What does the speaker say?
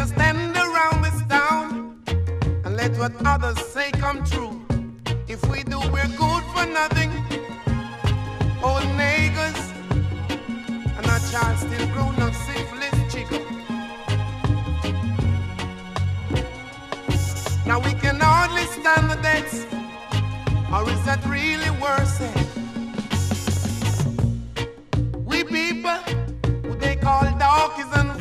just stand around this town and let what others say come true. If we do, we're good for nothing. Old niggas and our child still grown up syphilis chico. Now we can hardly stand the debts, or is that really worth it? We people who they call darkies and